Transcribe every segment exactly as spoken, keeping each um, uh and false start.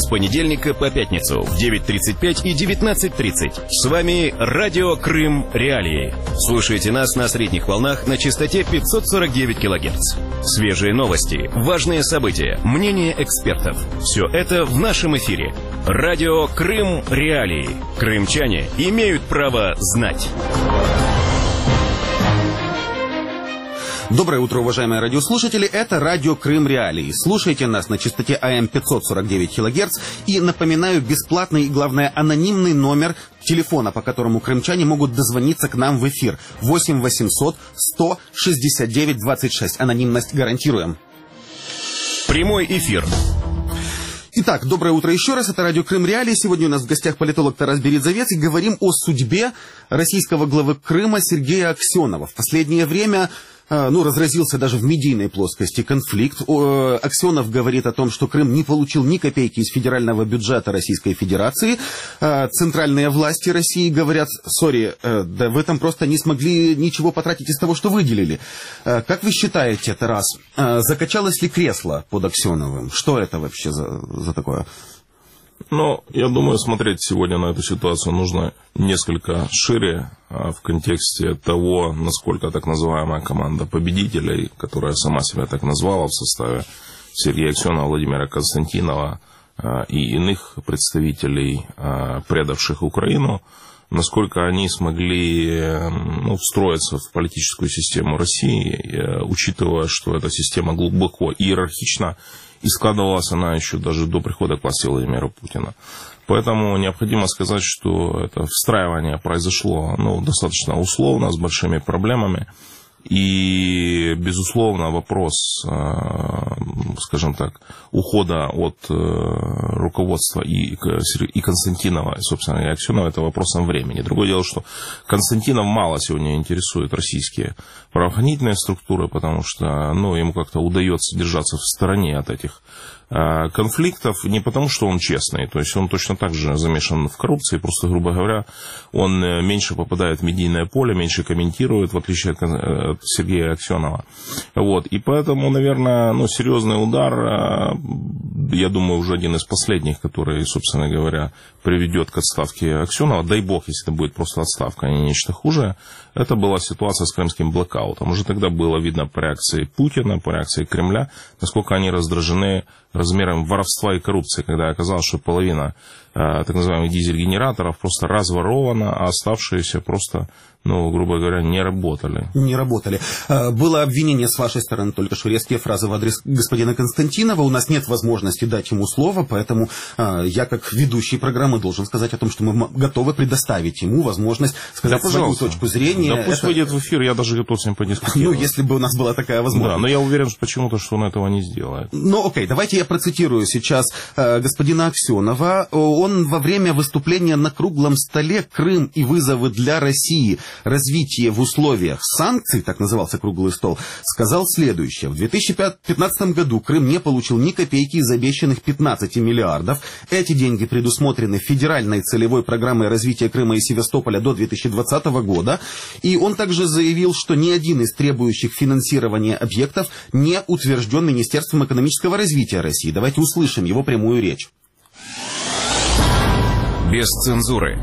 с понедельника по пятницу в девять тридцать пять и девятнадцать тридцать. С вами Радио Крым Реалии. Слушайте нас на средних волнах на частоте пятьсот сорок девять килогерц. Свежие новости, важные события, мнения экспертов. Все это в нашем эфире. Радио Крым Реалии. Крымчане имеют право знать. Доброе утро, уважаемые радиослушатели. Это Радио Крым Реалии. Слушайте нас на частоте А М пятьсот сорок девять килогерц. И напоминаю, бесплатный и, главное, анонимный номер телефона, по которому крымчане могут дозвониться к нам в эфир. восемь восемьсот сто шестьдесят девять двадцать шесть. Анонимность гарантируем. Прямой эфир. Итак, доброе утро еще раз. Это Радио Крым Реалии. Сегодня у нас в гостях политолог Тарас Беридзовец. И говорим о судьбе российского главы Крыма Сергея Аксенова. В последнее время... Ну, разразился даже в медийной плоскости конфликт. Аксенов говорит о том, что Крым не получил ни копейки из федерального бюджета Российской Федерации. Центральные власти России говорят: сори, да вы там просто не смогли ничего потратить из того, что выделили. Как вы считаете, Тарас, закачалось ли кресло под Аксеновым? Что это вообще за, за такое? Ну, я думаю, смотреть сегодня на эту ситуацию нужно несколько шире в контексте того, насколько так называемая команда победителей, которая сама себя так назвала в составе Сергея Аксенова, Владимира Константинова и иных представителей, предавших Украину, насколько они смогли, ну, встроиться в политическую систему России, учитывая, что эта система глубоко иерархична, и складывалась она еще даже до прихода к власти Владимира Путина. Поэтому необходимо сказать, что это встраивание произошло, ну, достаточно условно, с большими проблемами. И, безусловно, вопрос, скажем так, ухода от руководства и Константинова, и, собственно, и Аксенова, это вопросом времени. Другое дело, что Константинов мало сегодня интересует российские правоохранительные структуры, потому что, ну, ему как-то удается держаться в стороне от этих конфликтов, не потому, что он честный, то есть он точно так же замешан в коррупции, просто, грубо говоря, он меньше попадает в медийное поле, меньше комментирует, в отличие от Сергея Аксенова. Вот. И поэтому, наверное, ну, серьезный удар, я думаю, уже один из последних, который, собственно говоря, приведет к отставке Аксенова, дай бог, если это будет просто отставка, а не нечто хуже, это была ситуация с крымским блэкаутом. Уже тогда было видно по реакции Путина, по реакции Кремля, насколько они раздражены размером воровства и коррупции, когда оказалось, что половина э, так называемых дизель-генераторов просто разворована, а оставшиеся просто, ну, грубо говоря, не работали. Не работали. Было обвинение с вашей стороны, только что резкие фразы в адрес господина Константинова. У нас нет возможности дать ему слово, поэтому э, я, как ведущий программы, должен сказать о том, что мы готовы предоставить ему возможность сказать да, свою точку зрения. Да пусть это... выйдет в эфир, я даже готов с ним подискутировать. Ну, если бы у нас была такая возможность. Да, но я уверен, что почему-то, что он этого не сделает. Ну, окей, давайте я процитирую сейчас э, господина Аксенова. Он во время выступления на круглом столе «Крым и вызовы для России. Развитие в условиях санкций», так назывался круглый стол, сказал следующее. В две тысячи пятнадцатом году Крым не получил ни копейки из обещанных пятнадцати миллиардов. Эти деньги предусмотрены федеральной целевой программой развития Крыма и Севастополя до две тысячи двадцатого года. И он также заявил, что ни один из требующих финансирования объектов не утвержден Министерством экономического развития России. Давайте услышим его прямую речь. Без цензуры.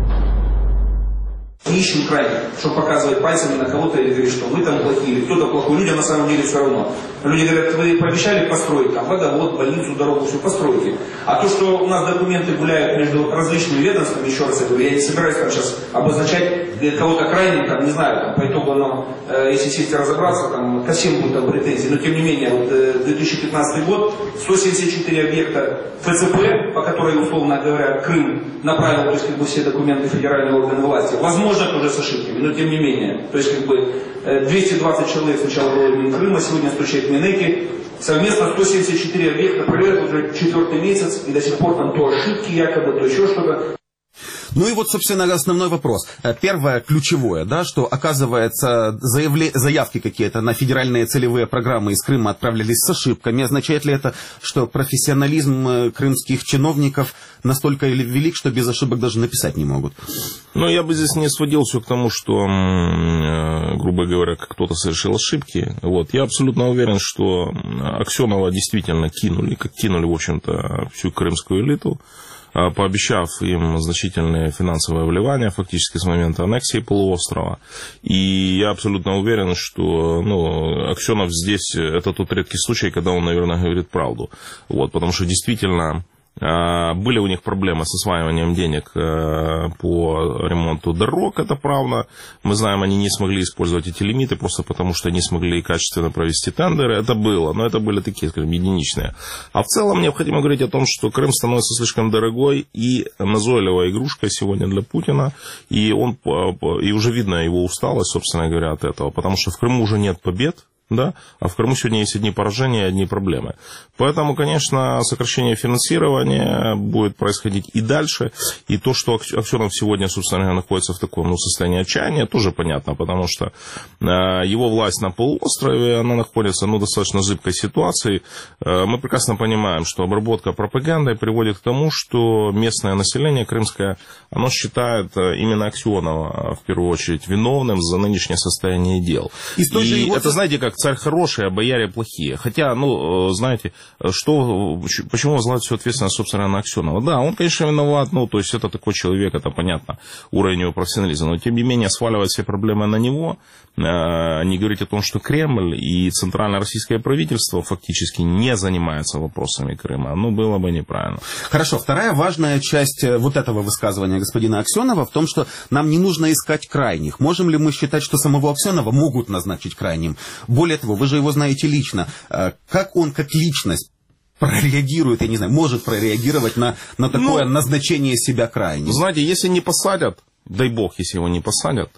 Не ищем крайне, чтобы показывать пальцами на кого-то или говорить, что вы там плохие, или кто-то плохой. Людям на самом деле все равно. Люди говорят: вы пообещали построить там водовод, больницу, дорогу, все постройте. А то, что у нас документы гуляют между различными ведомствами, еще раз я говорю, я не собираюсь там сейчас обозначать кого-то крайним, там, не знаю, там, по итогу, оно, э, если сесть и разобраться, там, ко всем будут там претензии. Но тем не менее, вот, э, две тысячи пятнадцатый год, сто семьдесят четыре объекта Ф Ц П, по которой, условно говоря, Крым направил, то есть, как бы, все документы федерального органа власти. Возможно, тоже с ошибками, но тем не менее. То есть, как бы, двести двадцать человек сначала было Минкрыма, сегодня стучает Минэки. Совместно сто семьдесят четыре объекта проверяют уже четвертый месяц, и до сих пор там то ошибки якобы, то еще что-то. Ну и вот, собственно, основной вопрос. Первое, ключевое, да, что, оказывается, заявле... заявки какие-то на федеральные целевые программы из Крыма отправлялись с ошибками. Означает ли это, что профессионализм крымских чиновников настолько велик, что без ошибок даже написать не могут? Ну, я бы здесь не сводил все к тому, что, грубо говоря, кто-то совершил ошибки. Вот. Я абсолютно уверен, что Аксенова действительно кинули, как кинули, в общем-то, всю крымскую элиту, пообещав им значительные финансовые вливания фактически с момента аннексии полуострова. И я абсолютно уверен, что ну, Аксенов здесь это тот редкий случай, когда он, наверное, говорит правду. Вот, потому что действительно были у них проблемы с осваиванием денег по ремонту дорог, это правда. Мы знаем, они не смогли использовать эти лимиты просто потому, что не смогли качественно провести тендеры. Это было, но это были такие, скажем, единичные. А в целом необходимо говорить о том, что Крым становится слишком дорогой и назойливой игрушкой сегодня для Путина. И, он, и уже видно его усталость, собственно говоря, от этого. Потому что в Крыму уже нет побед. Да? А в Крыму сегодня есть одни поражения и одни проблемы. Поэтому, конечно, сокращение финансирования будет происходить и дальше. И то, что Аксенов сегодня, собственно говоря, находится в таком ну, состоянии отчаяния, тоже понятно, потому что э, его власть на полуострове, она находится ну, в достаточно зыбкой ситуации. Э, мы прекрасно понимаем, что обработка пропагандой приводит к тому, что местное население крымское, оно считает именно Аксенова в первую очередь виновным за нынешнее состояние дел. И, и его... это, знаете, как царь хороший, а бояре плохие. Хотя, ну, знаете, что, почему возлагать всю ответственность, собственно, на Аксенова? Да, он, конечно, виноват, ну, то есть это такой человек, это понятно, уровень его профессионализма, но, тем не менее, сваливать все проблемы на него, не говорить о том, что Кремль и центральное российское правительство фактически не занимаются вопросами Крыма, ну, было бы неправильно. Хорошо, вторая важная часть вот этого высказывания господина Аксенова в том, что нам не нужно искать крайних. Можем ли мы считать, что самого Аксенова могут назначить крайним? Более того, вы же его знаете лично. Как он, как личность, прореагирует, я не знаю, может прореагировать на, на такое ну, назначение себя крайним? Знаете, если не посадят, дай бог, если его не посадят,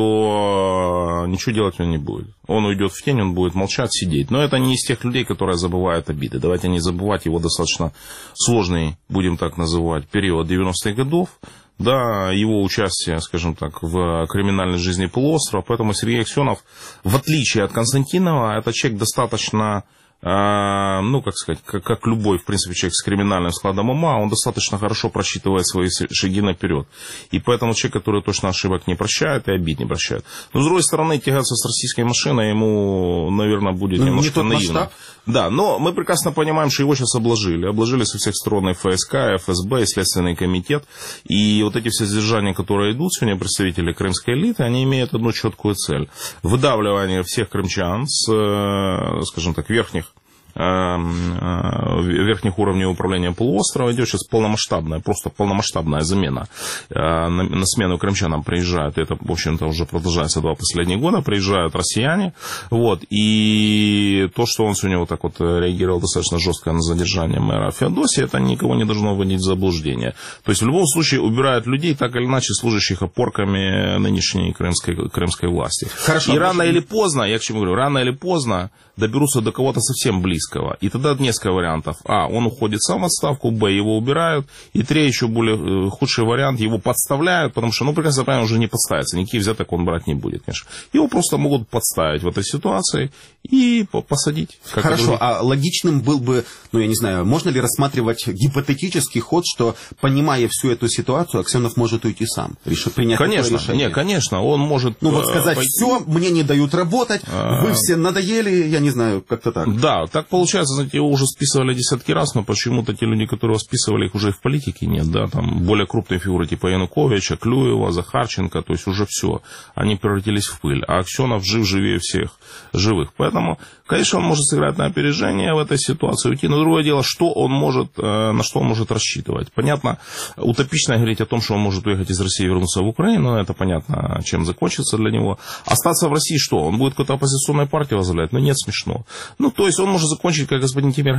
то ничего делать он не будет. Он уйдет в тень, он будет молчать, сидеть. Но это не из тех людей, которые забывают обиды. Давайте не забывать его достаточно сложный, будем так называть, период девяностых годов. Да, его участие, скажем так, в криминальной жизни полуострова. Поэтому Сергей Аксенов, в отличие от Константинова, это человек достаточно, э, ну, как сказать, как, как любой, в принципе, человек с криминальным складом ума, он достаточно хорошо просчитывает свои шаги наперед. И поэтому человек, который точно ошибок не прощает и обид не прощает. Но, с другой стороны, тягаться с российской машиной ему, наверное, будет ну, немножко не наивно. Масштаб? Да, но мы прекрасно понимаем, что его сейчас обложили. Обложили со всех сторон и ФСК, и эф эс бэ, и Следственный комитет. И вот эти все сдержания, которые идут сегодня, представители крымской элиты, они имеют одну четкую цель. Выдавливание всех крымчан с, скажем так, верхних верхних уровней управления полуострова идет сейчас полномасштабная, просто полномасштабная замена. На, на смену крымчанам приезжают, это, в общем-то, уже продолжается два последних года, приезжают россияне, вот, и то, что он сегодня вот так вот реагировал достаточно жестко на задержание мэра Феодосии, это никого не должно вводить в заблуждение. То есть, в любом случае, убирают людей, так или иначе, служащих опорками нынешней крымской, крымской власти. Хорошо, и рано или поздно, я к чему говорю, рано или поздно доберутся до кого-то совсем близкого. И тогда несколько вариантов. А, он уходит сам в отставку, Б, его убирают. И третий, еще более худший вариант, его подставляют, потому что, ну, прекрасно понимаю, уже не подставится. Никаких взяток он брать не будет, конечно. Его просто могут подставить в этой ситуации и посадить. Хорошо, а логичным был бы, ну, я не знаю, можно ли рассматривать гипотетический ход, что, понимая всю эту ситуацию, Аксенов может уйти сам, решить принять такое решение? Конечно, нет, конечно, он может... Ну, вот сказать, пойти... все, мне не дают работать, а... вы все надоели, я не знаю, как-то так. Да, так получается, знаете, его уже списывали десятки раз, но почему-то те люди, которые его списывали, их уже и в политике нет, да, там более крупные фигуры типа Януковича, Клюева, Захарченко, то есть уже все, они превратились в пыль, а Аксенов жив живее всех живых, поэтому, конечно, он может сыграть на опережение в этой ситуации, уйти, но другое дело, что он может, на что он может рассчитывать. Понятно, утопично говорить о том, что он может уехать из России и вернуться в Украину, это понятно, чем закончится для него. Остаться в России что? Он будет какой-то оппозиционной партии возглавлять? Ну, нет, смешно. Ну, то есть он может закончить, как господин Тимир Галиев,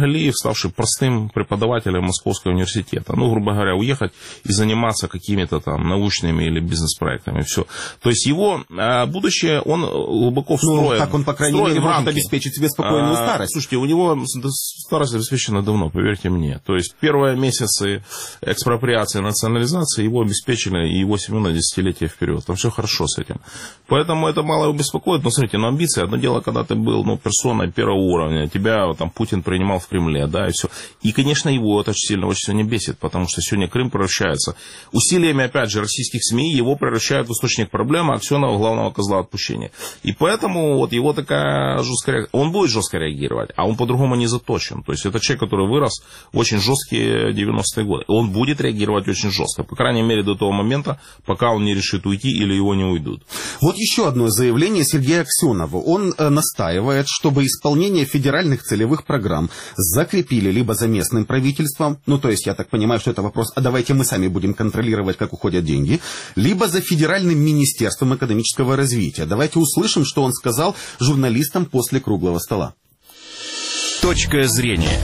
ставший простым преподавателем Московского университета. Ну, грубо говоря, уехать и заниматься какими-то там научными или бизнес-проектами. Все. То есть его будущее, он глубоко встроен. Ну, как он, по крайней мере, может обеспечить себе спокойную а, старость? Слушайте, у него старость обеспечена давно, поверьте мне. То есть первые месяцы экспроприации, национализации его обеспечили и его семью на десятилетия вперед. Там все хорошо с этим. Поэтому это мало его беспокоит. Но смотрите, ну амбиции, одно дело, когда ты был ну, персоной первого уровня, тебя там Путин принимал в Кремле, да, и все. И, конечно, его это очень сильно очень сегодня бесит, потому что сегодня Крым превращается усилиями, опять же, российских СМИ, его превращают в источник проблемы Аксенова, главного козла отпущения. И поэтому вот его такая жесткая реакция. Он будет жестко реагировать, а он по-другому не заточен. То есть это человек, который вырос в очень жесткие девяностые годы. Он будет реагировать очень жестко, по крайней мере, до того момента, пока он не решит уйти или его не уйдут. Вот еще одно заявление Сергея Аксенова. Он э, настаивает, чтобы исполнение федеральных целевых программ закрепили либо за местным правительством, ну то есть я так понимаю, что это вопрос, а давайте мы сами будем контролировать, как уходят деньги, либо за федеральным министерством экономического развития. Давайте услышим, что он сказал журналистам после круглого стола. Точка зрения.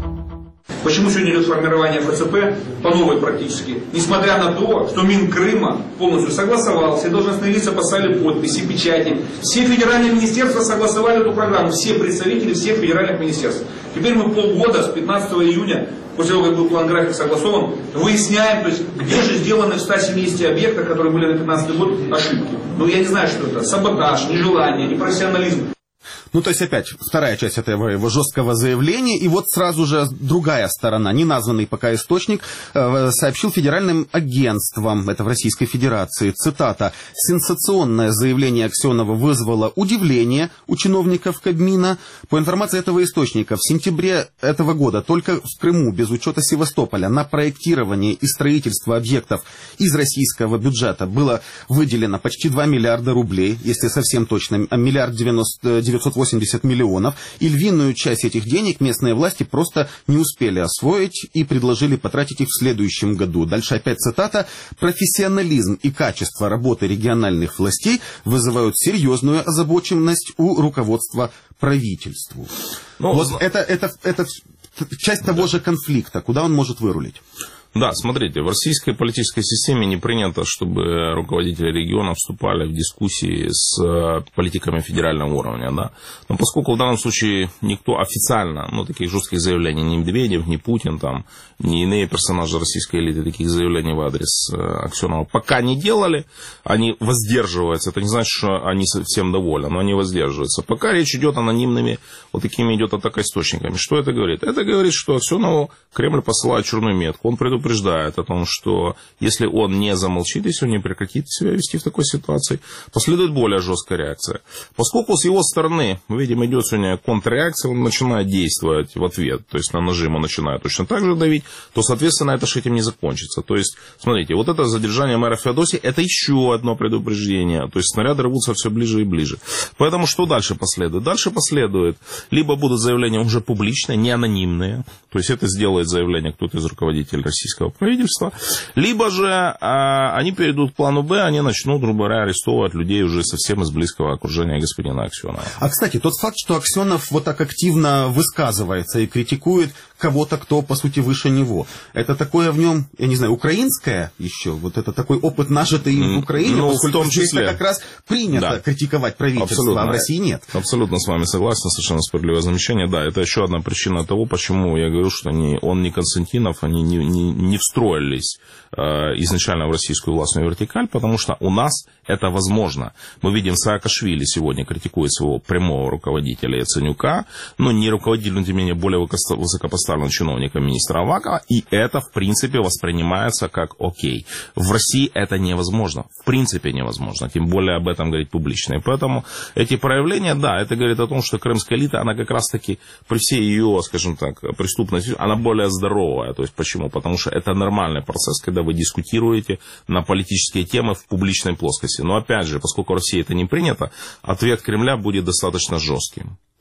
Почему сегодня идет формирование ФЦП по новой практически? Несмотря на то, что Минкрыма полностью согласовал, все должностные лица поставили подписи, печати. Все федеральные министерства согласовали эту программу, все представители всех федеральных министерств. Теперь мы полгода, с пятнадцатого июня, после того, как был план-график согласован, выясняем, то есть, где же сделаны в ста семидесяти объектах, которые были на пятнадцатый год, ошибки. Ну, я не знаю, что это. Саботаж, нежелание, непрофессионализм. Ну, то есть, опять, вторая часть этого его жесткого заявления, и вот сразу же другая сторона, не названный пока источник, э, сообщил федеральным агентствам, это в Российской Федерации, цитата, «Сенсационное заявление Аксенова вызвало удивление у чиновников Кабмина». По информации этого источника, в сентябре этого года только в Крыму, без учета Севастополя, на проектирование и строительство объектов из российского бюджета было выделено почти два миллиарда рублей, если совсем точно, миллиард девятьсот восемьдесят миллионов, и львиную часть этих денег местные власти просто не успели освоить и предложили потратить их в следующем году. Дальше опять цитата. «Профессионализм и качество работы региональных властей вызывают серьезную озабоченность у руководства правительству». Ну, вот это, это, это часть того да. же конфликта, куда он может вырулить. Да, смотрите, в российской политической системе не принято, чтобы руководители регионов вступали в дискуссии с политиками федерального уровня, да. Но поскольку в данном случае никто официально, ну, таких жестких заявлений, ни Медведев, ни Путин, там, ни иные персонажи российской элиты таких заявлений в адрес Аксенова пока не делали, они воздерживаются, это не значит, что они всем довольны, но они воздерживаются. Пока речь идет анонимными, вот такими идет атака источниками. Что это говорит? Это говорит, что Аксенову Кремль посылает черную метку, он предупреждает предупреждает о том, что если он не замолчит, если он не прекратит себя вести в такой ситуации, последует более жесткая реакция. Поскольку с его стороны, мы видим, идет сегодня контрреакция, он начинает действовать в ответ, то есть на нажим он начинает точно так же давить, то, соответственно, это же этим не закончится. То есть, смотрите, вот это задержание мэра Феодосии, это еще одно предупреждение, то есть снаряды рвутся все ближе и ближе. Поэтому что дальше последует? Дальше последует, либо будут заявления уже публичные, не анонимные, то есть это сделает заявление кто-то из руководителей российского правительства, либо же а, они перейдут к плану Б, они начнут, грубо говоря, арестовывать людей уже совсем из близкого окружения господина Аксенова. А, кстати, тот факт, что Аксенов вот так активно высказывается и критикует кого-то, кто, по сути, выше него, это такое в нем, я не знаю, украинское еще, вот это такой опыт, нажитый в Украине, ну, поскольку в том числе здесь как раз принято да. критиковать правительство, абсолютно. А в России нет. Абсолютно с вами согласен, совершенно справедливое замечание. Да, это еще одна причина того, почему я говорю, что они, он не Константинов, они не, не, не встроились э, изначально в российскую властную вертикаль, потому что у нас это возможно. Мы видим, Саакашвили сегодня критикует своего прямого руководителя Яценюка, но не руководитель, но тем не менее более высокопоставленного чиновника министра Авакова, и это в принципе воспринимается как окей. В России это невозможно, в принципе невозможно, тем более об этом говорить публично. И поэтому эти проявления, да, это говорит о том, что крымская элита, она как раз-таки при всей ее, скажем так, преступности, она более здоровая. То есть почему? Потому что это нормальный процесс, когда вы дискутируете на политические темы в публичной плоскости. Но опять же, поскольку в России это не принято, ответ Кремля будет достаточно жестким.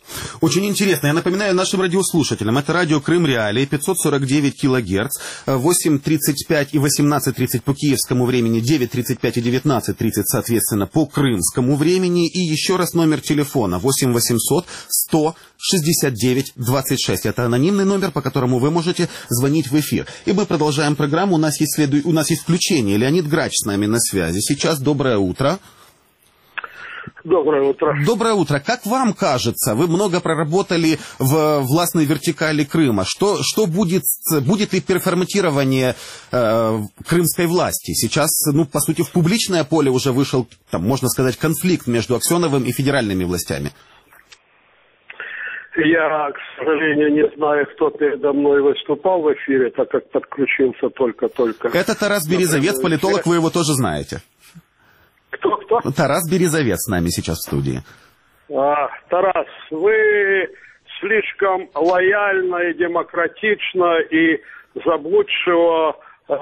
Очень интересно. Я напоминаю нашим радиослушателям, это радио Крым Реалии, пятьсот сорок девять килогерц, восемь тридцать пять и восемнадцать тридцать по киевскому времени, девять тридцать пять и девятнадцать тридцать, соответственно, по крымскому времени. И еще раз номер телефона восемь восемьсот сто шестьдесят девять двадцать шесть. Это анонимный номер, по которому вы можете звонить в эфир. И мы продолжаем программу. У нас есть, следу... У нас есть включение. Леонид Грач с нами на связи. Сейчас доброе утро. Доброе утро. Доброе утро. Как вам кажется, вы много проработали в властной вертикали Крыма. Что, что будет, будет ли переформатирование э, крымской власти? Сейчас, ну, по сути, в публичное поле уже вышел, там, можно сказать, конфликт между Аксеновым и федеральными властями. Я, к сожалению, не знаю, кто передо мной выступал в эфире, так как подключился только-только. Это Тарас Березовец, политолог, вы его тоже знаете. Кто, кто? Тарас Березовец с нами сейчас в студии. А, Тарас, вы слишком лояльно и демократично и заблудшего э,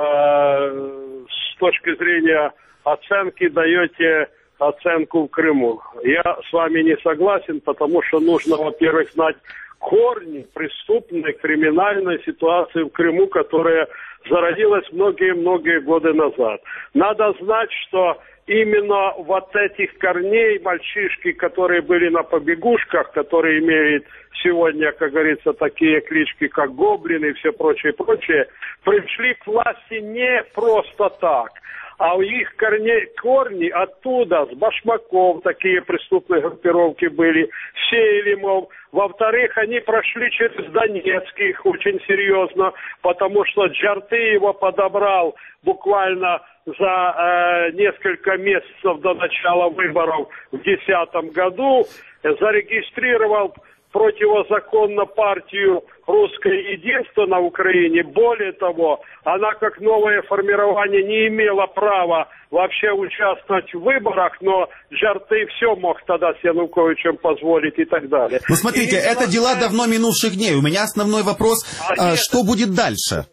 с точки зрения оценки даете оценку в Крыму. Я с вами не согласен, потому что нужно, во-первых, знать корни преступной, криминальной ситуации в Крыму, которая зародилась многие-многие годы назад. Надо знать, что именно вот этих корней мальчишки, которые были на побегушках, которые имеют сегодня, как говорится, такие клички, как гоблины и все прочее, прочее, пришли к власти не просто так. А у их корней, корни оттуда, с башмаков, такие преступные группировки были, Сейлимов. Во-вторых, они прошли через Донецк, их очень серьезно, потому что Джарты его подобрал буквально за э, несколько месяцев до начала выборов в две тысячи десятом году, зарегистрировал противозаконно партию «Русское единство» на Украине. Более того, она как новое формирование не имела права вообще участвовать в выборах, но Джарты все мог тогда с Януковичем позволить и так далее. Ну, смотрите, и это дела давно минувших дней. У меня основной вопрос, а а, что будет дальше?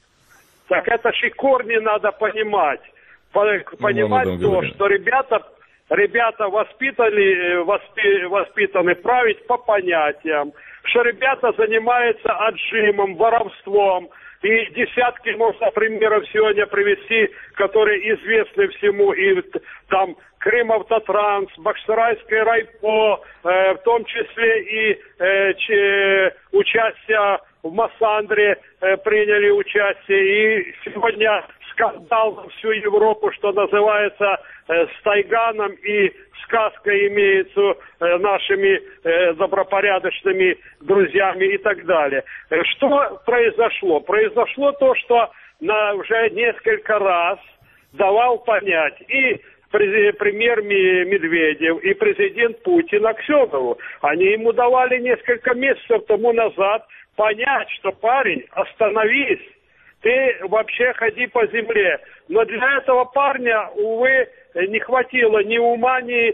Так это же и корни надо понимать. Понимать ну, то, что ребята... Ребята воспитали, воспи, воспитаны править по понятиям, что ребята занимаются отжимом, воровством. И десятки можно примеров сегодня привести, которые известны всему. И там Крымавтотранс, Бахчисарайское райпо, э, в том числе и э, че, участие в Массандре э, приняли участие. И сегодня скандал на всю Европу, что называется, э, с Тайганом и сказкой имеется э, нашими э, добропорядочными друзьями и так далее. Э, что произошло? Произошло то, что на, уже несколько раз давал понять и премьер Медведев, и президент Путин Аксенову. Они ему давали несколько месяцев тому назад понять, что парень, остановись, ты вообще ходи по земле. Но для этого парня, увы, не хватило ни ума, ни,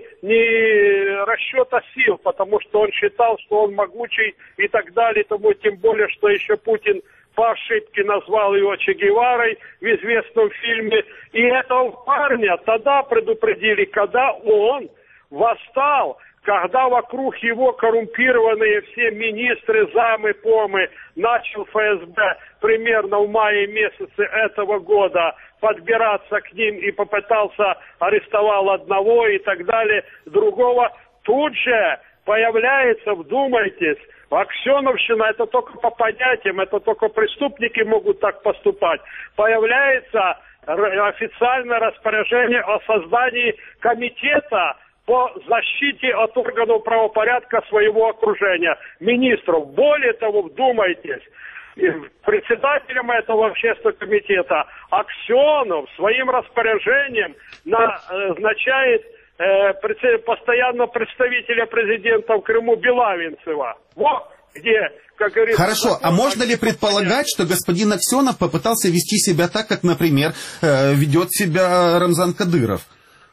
ни расчета сил, потому что он считал, что он могучий и так далее. Тому тем более, что еще Путин по ошибке назвал его Че Геварой в известном фильме. И этого парня тогда предупредили, когда он восстал, когда вокруг его коррумпированные все министры, замы, помы, начал эф эс бэ примерно в мае месяце этого года подбираться к ним и попытался, арестовал одного и так далее, другого, тут же появляется, вдумайтесь, Аксеновщина, это только по понятиям, это только преступники могут так поступать. Появляется официальное распоряжение о создании комитета по защите от органов правопорядка своего окружения, министров. Более того, вдумайтесь, председателем этого общественного комитета Аксенов своим распоряжением назначает э, постоянно представителя президента в Крыму Белавинцева. Вот где, как говорится... Хорошо, а можно ли предполагать, что господин Аксенов попытался вести себя так, как, например, э, ведет себя Рамзан Кадыров?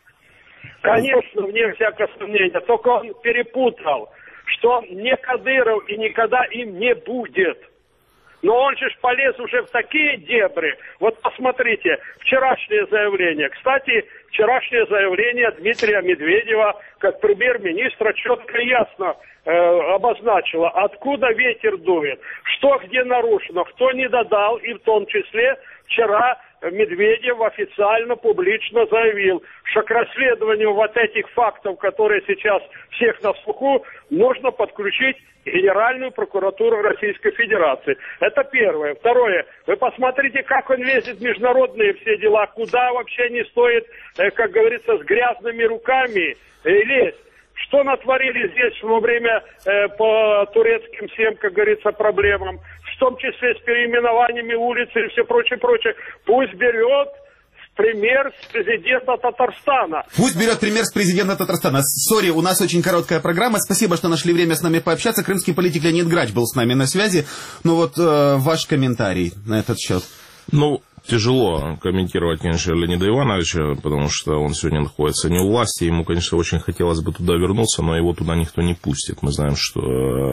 Конечно, вне всякого сомнения. Только он перепутал, что не Кадыров и никогда им не будет. Но он же полез уже в такие дебри. Вот посмотрите, вчерашнее заявление. Кстати, вчерашнее заявление Дмитрия Медведева как премьер-министра четко и ясно э, обозначило, откуда ветер дует, что где нарушено, кто не додал, и в том числе вчера Медведев официально, публично заявил, что к расследованию вот этих фактов, которые сейчас всех на слуху, нужно подключить Генеральную прокуратуру Российской Федерации. Это первое. Второе. Вы посмотрите, как он лезет в международные все дела, куда вообще не стоит, как говорится, с грязными руками лезть. Что натворили здесь во время э, по турецким всем, как говорится, проблемам, в том числе с переименованиями улиц и все прочее, прочее. Пусть берет пример с президента Татарстана. Пусть берет пример с президента Татарстана. Сори, у нас очень короткая программа. Спасибо, что нашли время с нами пообщаться. Крымский политик Леонид Грач был с нами на связи. Ну вот э, ваш комментарий на этот счет. Ну, тяжело комментировать, конечно, Леонида Ивановича, потому что он сегодня находится не у власти. Ему, конечно, очень хотелось бы туда вернуться, но его туда никто не пустит. Мы знаем, что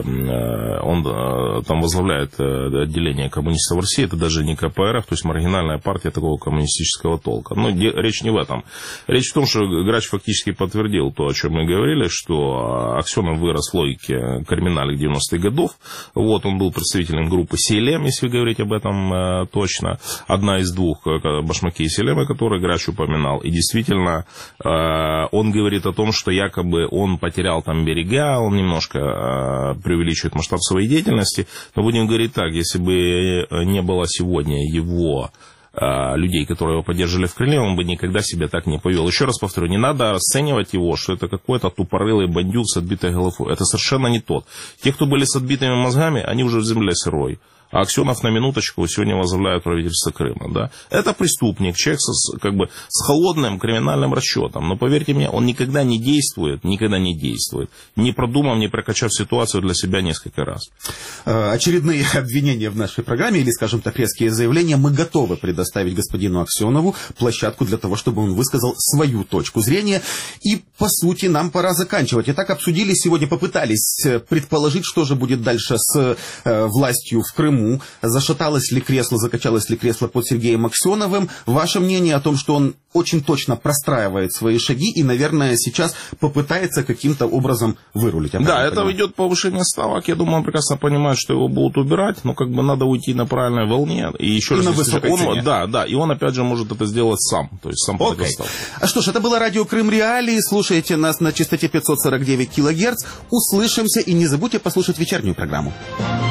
он там возглавляет отделение коммунистов в России. Это даже не ка пэ эр эф, то есть маргинальная партия такого коммунистического толка. Но речь не в этом. Речь в том, что Грач фактически подтвердил то, о чем мы говорили, что Аксенов вырос в логике криминальных девяностых годов. Вот, он был представителем группы Сейлем, если говорить об этом точно. Одна из двух, Башмаки и Селема, которые Грач упоминал. И действительно, он говорит о том, что якобы он потерял там берега, он немножко преувеличивает масштаб своей деятельности. Но будем говорить так, если бы не было сегодня его людей, которые его поддерживали в крыле, он бы никогда себя так не повел. Еще раз повторю, не надо расценивать его, что это какой-то тупорылый бандюк с отбитой головой. Это совершенно не тот. Те, кто были с отбитыми мозгами, они уже в земле сырой. А Аксенов, на минуточку, сегодня возглавляет правительство Крыма. Да? Это преступник, человек с, как бы, с холодным криминальным расчетом. Но поверьте мне, он никогда не действует, никогда не действует, не продумав, не прокачав ситуацию для себя несколько раз. Очередные обвинения в нашей программе, или, скажем так, резкие заявления, мы готовы предоставить господину Аксенову площадку для того, чтобы он высказал свою точку зрения. И, по сути, нам пора заканчивать. Итак, обсудили сегодня, попытались предположить, что же будет дальше с э, властью в Крыму. Зашаталось ли кресло, закачалось ли кресло под Сергеем Аксеновым. Ваше мнение о том, что он очень точно простраивает свои шаги и, наверное, сейчас попытается каким-то образом вырулить. Да, это ведет повышение ставок. Я думаю, он прекрасно понимает, что его будут убирать, но как бы надо уйти на правильной волне. И еще и раз, на высокой он, цене. Да, да, и он опять же может это сделать сам. То есть сам okay. А что ж, это было радио Крым Реалии. Слушайте нас на частоте пятьсот сорок девять килогерц. Услышимся и не забудьте послушать вечернюю программу.